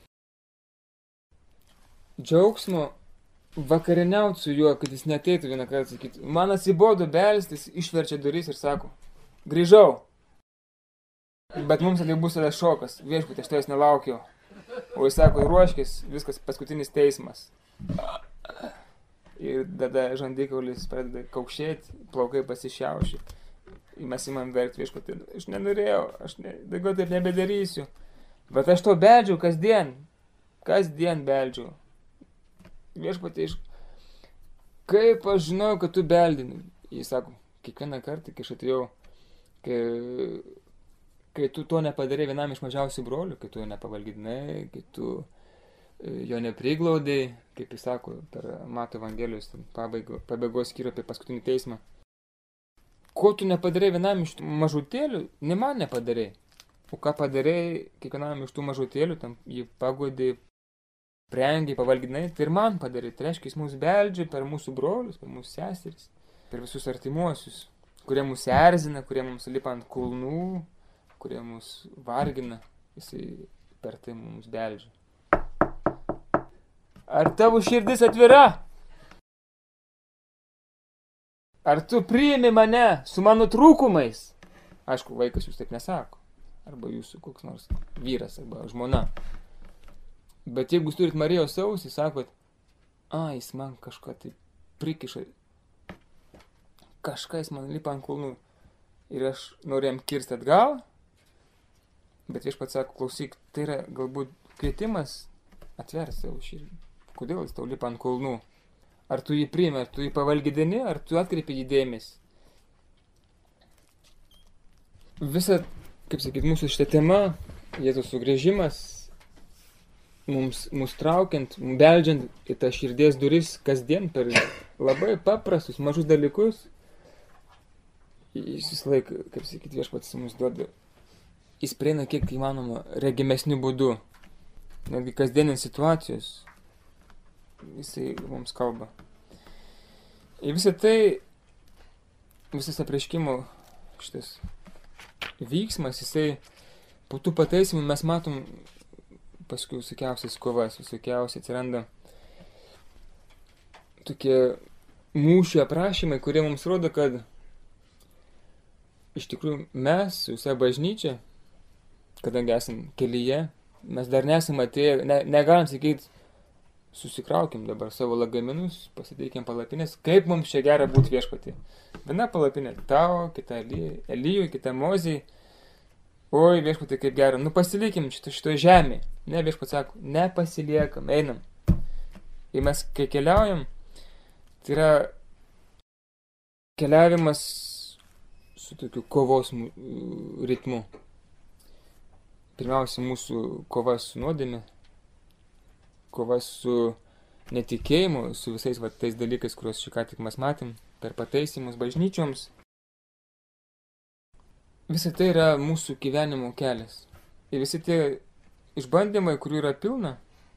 džiaugsmo vakarieniauti su juo, kad jis neteitų vieną kartą sakyti, man atsibodo belstis, išverčia duris ir sako, grįžau. Bet mums tai bus tada šokas, viešpatė, aš tavęs nelaukiau. O jis sako, ruoškis, viskas paskutinis teismas. Ir tada žandikaulis pradeda kaukšėti, plaukai pasišiaušia. Ir mes įmam verkti viešpatį, aš nenorėjau, aš ne, daugiau taip nebedarysiu. Bet aš to beldžiau kasdien, kasdien beldžiau. Viešpatį, iš... kaip aš žinau, kad tu beldini. Jis sako, kiekvieną kartą, kai aš atėjau, kai, kai tu to nepadarė vienam iš mažiausių brolių, kai tu jo nepavalgydinai, kai tu jo nepriglaudai, kaip jis sako, per Mato Evangelijos pabaigos skyrių apie paskutinį teismą. Ko tu nepadarė vienam iš tų mažutėlių, ne man nepadarė. O ką padarė kiekvienam iš tų mažutėlių, tam jį pagodė, prengiai, pavalgydinai, tai ir man padarė. Tai reiškia, jis mūsų beldžia per mūsų brolius, per mūsų seseris, per visus artimuosius, kurie mūsų erzina, kurie mums lipa ant kulnų, kurie mūsų vargina. Jisai per tai mums beldžia. Ar tavo širdis atvira? Ar tu priimi mane su mano trūkumais? Aišku, vaikas jūs taip nesako. Arba jūsų koks nors vyras arba žmona. Bet jeigu jūs turit Marijos ausį, sakot, a, jis man kažką tai prikiša. Kažką jis man lipa ant kulnų. Ir aš noriu jam kirsti atgal. Bet viešpats sako, klausyk, tai yra galbūt kvietimas atverti savo širdį. Kodėl jis tau lipa ant kulnų? Ar tu jį priimi, ar tu jį pavalgydini, ar tu atkreipi jį dėmesį? Visa, kaip sakyt, mūsų šitą temą, Jėzaus sugrįžimas, mums, mus traukiant, beldžiant į tą širdies duris kasdien per labai paprastus, mažus dalykus, jis visą laiką, kaip sakyt, viešpats mums duoda, jis prieina kiek įmanoma regimesniu būdu, netgi kasdienės situacijos, jisai mums kalba. Ir visą tai, visas apreiškimo šitas vyksmas, jisai po tų pataisimų mes matom paskui visokiausias kovas, visokiausiai atsiranda tokie mūšių aprašymai, kurie mums rodo, kad iš tikrųjų mes, visa bažnyčia, kadangi esam kelyje, mes dar nesam atėję, ne, negalim sakyti, susikraukim dabar savo lagaminus, pasidėkim palapinės, kaip mums čia gera būti viešpatį. Viena palapinė tau, kita Elijui, kita Mozei. Oi, viešpatį, kaip gera, nu pasilikim šito, šitoje žemėje. Ne, viešpats sako, nepasiliekam, einam. Ir mes, kai keliaujam, tai yra keliavimas su tokiu kovos ritmu. Pirmiausia, mūsų kova su nuodėme, kova su netikėjimu, su visais va, tais dalykais, kuriuos šį ką tik mes matėm, per pataisimus bažnyčioms. Visa tai yra mūsų gyvenimo kelias. Ir visi tie išbandymai, kurių yra pilna,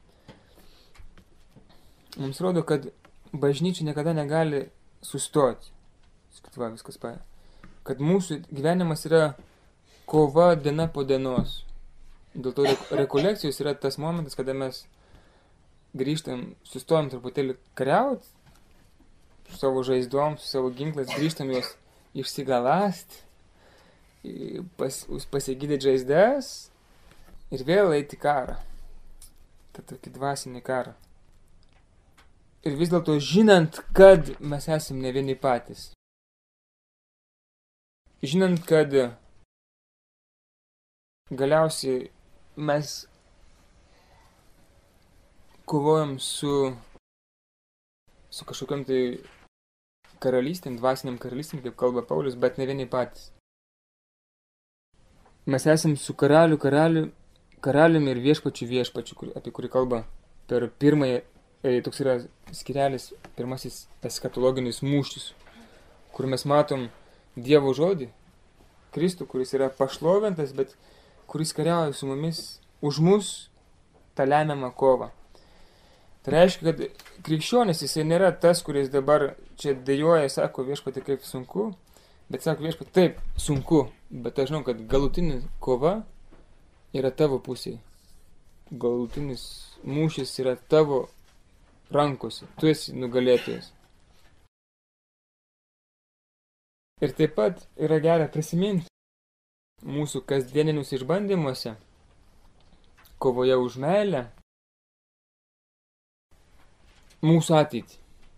mums rodo, kad bažnyčia niekada negali sustoti. Skaityva, viskas paė. Kad mūsų gyvenimas yra kova diena po dienos. Dėl to rekolekcijos yra tas momentas, kada mes grįžtam, sustojam truputėlį kariaut, su savo žaizdom, su savo ginklais, grįžtam juos išsigalast, pas, pasigydyti žaizdas ir vėl eiti karą. Tai tokį dvasinį karą. Ir vis dėlto žinant, kad mes esam ne vieni patys. Žinant, kad galiausiai mes kovojam su, su kažkokiam tai karalystėm, dvasiniam karalystėm, kaip kalba Paulius, bet ne vieni patys. Mes esam su karaliu, karaliu, karaliumi ir viešpačiu viešpačiu, kur, apie kurį kalba per pirmąją, e, toks yra skirelis, pirmasis eskatologinis mūšis, kur mes matom Dievo žodį, Kristų, kuris yra pašlovintas, bet kuris kariauja su mumis, už mus tą lemiamą kovą. Tai reiškia, kad krikščionis jisai nėra tas, kuris dabar čia dejuoja, sako viešpatį kaip sunku, bet sako viešpatį taip, sunku, bet aš žinau, kad galutinė kova yra tavo pusėje. Galutinis mūšis yra tavo rankose, tu esi nugalėtojas. Ir taip pat yra gera prisiminti mūsų kasdieninius išbandymuose, kovoje už meilę, mūsų ateitį.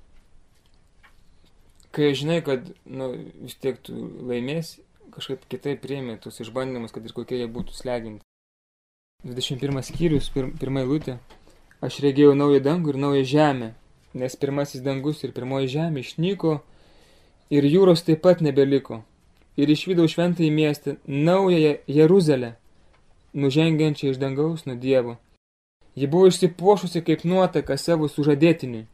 Kai žinai, kad nu, vis tiek tu laimėsi, kažkaip kitaip priėmė tus išbandymus, kad ir kokie jie būtų sleginti. dvidešimt pirmas skyrius, pir, pirma eilutė. Aš regėjau naują dangų ir naują žemę, nes pirmasis dangus ir pirmoji žemė išnyko ir jūros taip pat nebeliko. Ir išvydau šventąjį miestą, naująją Jeruzalę, nužengiančią iš dangaus nuo Dievo. Ji buvo išsipuošusi kaip nuotaka savo sužadėtiniui.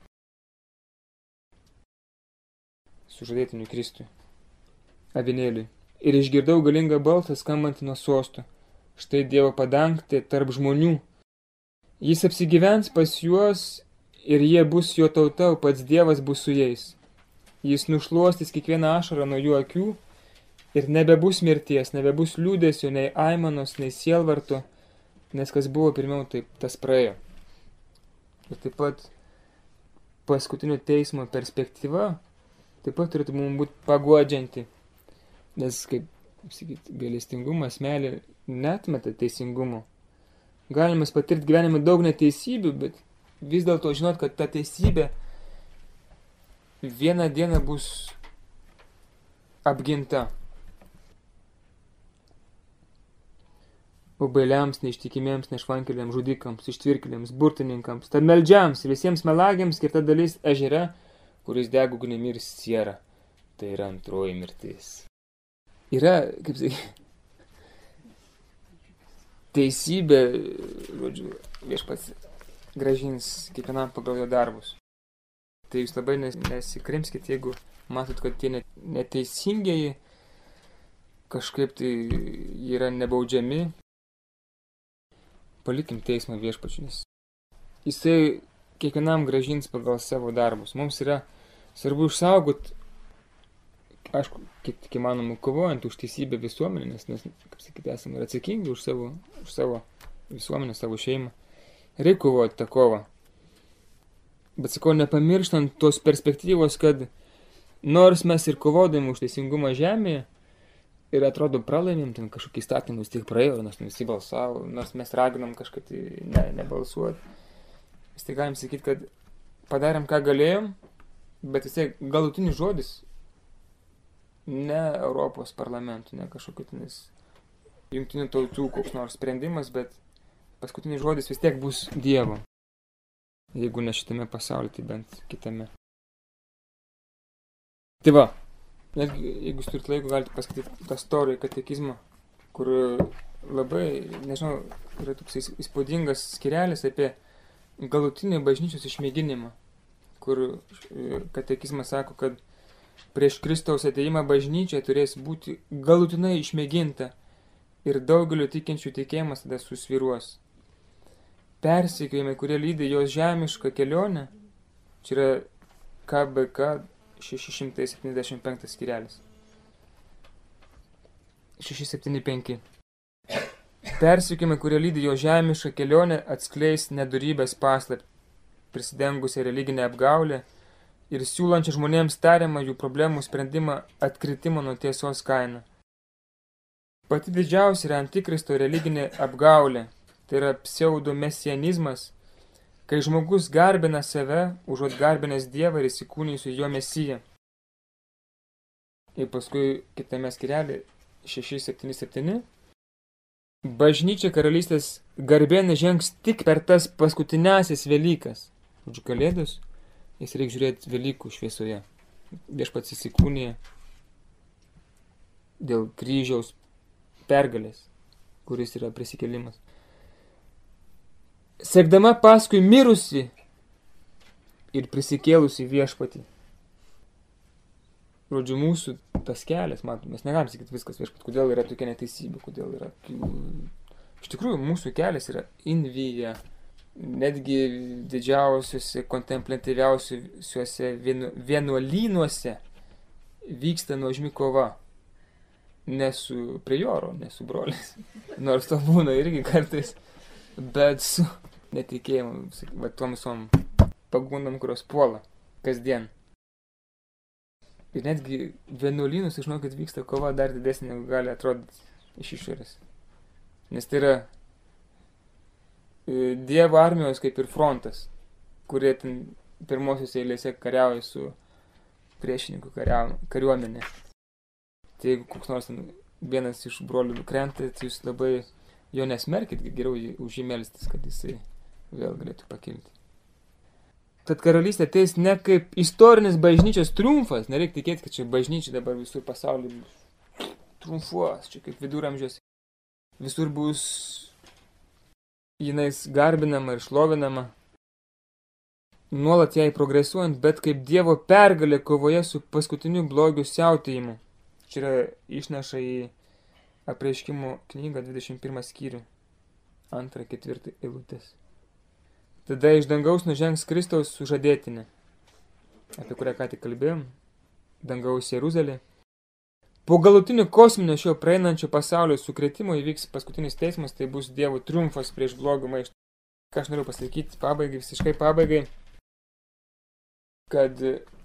Sužadėtiniui Kristui, avinėliui. Ir išgirdau galingą balsą skambantį nuo sosto. Štai Dievo padangtė tarp žmonių. Jis apsigyvens pas juos ir jie bus jo tauta, o pats Dievas bus su jais. Jis nušluostys kiekvieną ašarą nuo jų akių ir nebebus mirties, nebebus liūdesio, nei aimanos, nei sielvarto, nes kas buvo pirmiau, taip tas praėjo. Ir taip pat paskutinio teismo perspektyva taip pat turėtų mums būti paguodžianti, nes, kaip sakyti, gailestingumas, meilė neatmeta teisingumo. Galime patirti gyvenime daug neteisybių, bet vis dėlto žinot, kad ta teisybė vieną dieną bus apginta. o bailiams, neištikimiems, nešvankeliams, žudikams, ištvirkeliams, burtininkams, tad meldžiams ir visiems melagiams skirta dalis ežere, kuris dega ugnimi ir siera. Tai yra antroji mirtis. Yra, kaip sakyti, teisybė, žodžiu, viešpats gražins kiekvienam pagal jo darbus. Tai jūs labai nesikrimskit, jeigu matot, kad tie neteisingieji kažkaip tai yra nebaudžiami. Palikim teismą viešpačiui, nes jisai kiekvienam gražins pagal savo darbus. Mums yra svarbu išsaugot, aišku, kiek tik įmanoma kovojant už teisybę visuomenę, nes, nes kaip sakyti, esame atsakingi už savo, už savo visuomenę, savo šeimą. Reikia kovoti tą kovą. Bet sakau, nepamirštant tos perspektyvos, kad nors mes ir kovodami už teisingumą žemėje, ir atrodo pralaimėm, ten kažkokį įstatymą vis tiek praėjo, nors visi balsavo, nors mes raginam kažkaip tai ne, nebalsuoti. Vis tiek galim sakyti, kad padarėm, ką galėjom, bet vis tiek galutinis žodis ne Europos parlamentų, ne kažkokiu tenis jungtinių tautų koks nors sprendimas, bet paskutinis žodis vis tiek bus Dievo. Jeigu ne šitame pasaulyje, tai bent kitame. Tai va. Netgi, jeigu jūs turit laiko, galite paskaityti tą istoriją katekizmą, kur labai, nežinau, yra toks įspūdingas skirelis apie galutinį bažnyčios išmėginimą, kur katekizmas sako, kad prieš Kristaus atėjimą bažnyčia turės būti galutinai išmėginta ir daugelio tikinčių tikėjimas tada susvyruos. Persekiojimai, kurie lydi jos žemišką kelionę, čia yra K B K šeši šimtai septyniasdešimt penktas skirelis. šeši septyni penki. Persekiojimai, kurie lydi jo žemišką kelionę, atskleis nedorybės paslaptį, prisidengusią religinę apgaulę ir siūlančią žmonėms tariamą jų problemų sprendimą atkritimo nuo tiesos kainą. Pati didžiausia yra antikristo religinė apgaulė, tai yra pseudomesianizmas, kai žmogus garbina save, užuot garbinęs Dievą ir įsikūnijusiu jo mesiją. Ir paskui kitame skirelį šeši septyni septyni. Bažnyčia karalystės garbė nežengs tik per tas paskutiniąsias Velykas. Žodžiu, kalėdos, jis reikia žiūrėti Velykų šviesoje. Viešpats įsikūnija dėl kryžiaus pergalės, kuris yra prisikėlimas. Sekdama paskui mirusi ir prisikėlusi viešpatį. Žodžiu, mūsų tas kelias, matom, mes negalim sakyti viskas viešpat, kodėl yra tokia neteisybė, kodėl yra... Iš tikrųjų, mūsų kelias yra invija, netgi didžiausiuose, kontemplatyviausiuose vienuolynuose vyksta nuožmi kova. Ne su prioro, ne su broliais, nors to būna irgi kartais, bet su netikėjimu, va, tom visom pagundom, kurios puola kasdien. Ir netgi vienuolynus, žinau, kad vyksta kova dar didesnė, negu gali atrodyti iš išorės. Nes tai yra Dievo armijos kaip ir frontas, kurie ten pirmosios eilėse kariauja su priešininku kariuomenė. Tai jeigu koks nors vienas iš brolių krenta, tai jūs labai jo nesmerkit, geriau už jį melstis, kad jisai vėl galėtų pakilti. Tad karalystė ateis ne kaip istorinis bažnyčios triumfas, nereikia tikėti, kad čia bažnyčia dabar visur pasaulyje triumfuos, čia kaip viduramžiuose. Visur bus jinais garbinama ir šlovinama, nuolat jai progresuojant, bet kaip Dievo pergalė kovoje su paskutiniu blogiu siautėjimu. Čia yra išneša į Apreiškimo knygą dvidešimt pirmą skyrių, antrą, ketvirtą eilutės. Tada iš dangaus nužengs Kristaus sužadėtinė, apie kurią ką tik kalbėjom, dangaus Jeruzalė. Po galutinio kosminio šio praeinančio pasaulio sukrėtimo įvyks paskutinis teismas, tai bus Dievo triumfas prieš blogų maištą. Ką aš noriu pasakyti pabaigai, visiškai pabaigai, kad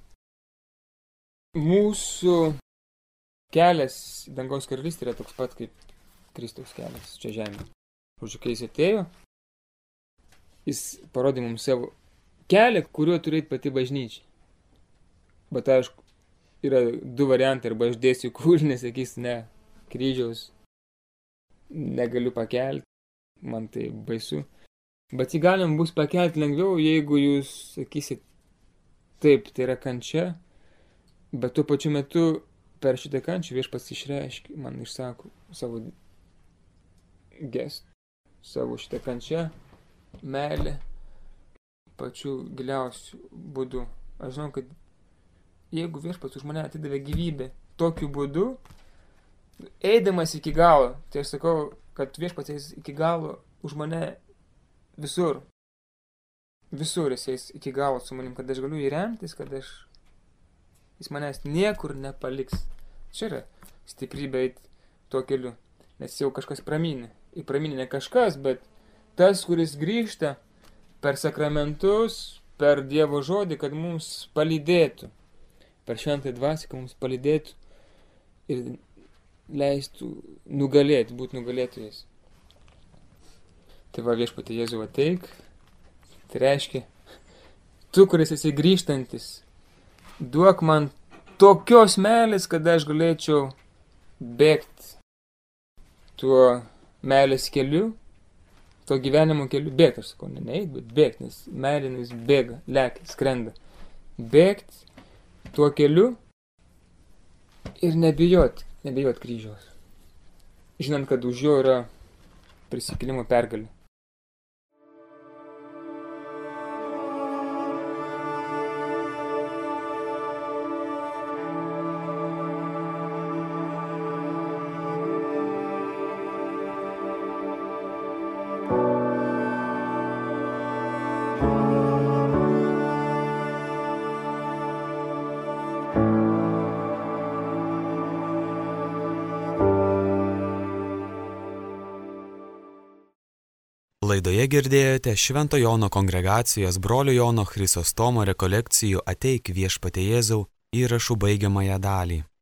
mūsų kelias dangaus karalystė yra toks pat kaip Kristaus kelias čia žemė. Žodžiu, kai jis atėjo, jis parodė mums savo kelią, kuriuo turėtų pati bažnyčia. Bet aišku, yra du variantai, arba aš dėsiu kūrinį, sakys, ne, kryžiaus negaliu pakelti, man tai baisu. Bet jį galim bus pakelti lengviau, jeigu jūs sakysit, taip, tai yra kančia, bet tuo pačiu metu per šitą kančią viešpats išreiškia, man išsako savo gestą, savo šitą kančią, meilę, pačiu giliausiu būdu. Aš žinau, kad jeigu viešpats už mane atidavė gyvybę tokiu būdu, eidamas iki galo, tai aš sakau, kad viešpats eis iki galo už mane visur. Visur jis eis iki galo su manim, kad aš galiu įremtis, kad aš, jis manęs niekur nepaliks. Čia yra stiprybė eiti tuo keliu, nes jau kažkas pramynė. Ir pramynė ne kažkas, bet tas, kuris grįžta per sakramentus, per Dievo žodį, kad mums palydėtų. Per šventąją dvasią, kad mums palydėtų ir leistų nugalėti, būti nugalėtojais. Tai va, viešpatie Jėzau, ateik. Tai reiškia, tu, kuris esi grįžtantis, duok man tokios meilės, kad aš galėčiau bėgti tuo meilės keliu, tuo gyvenimo keliu. Bėgti, aš sakau, ne neit, bet bėgti, nes meilinis bėga, lekia, skrenda. Bėgti tuo keliu ir nebijoti, nebijoti kryžiaus. Žinant, kad už jo yra prisikėlimo pergalė. Laidoje girdėjote Švento Jono kongregacijos brolio Jono Chrisostomo rekolekcijų Ateik viešpatie Jėzau įrašų baigiamąją dalį.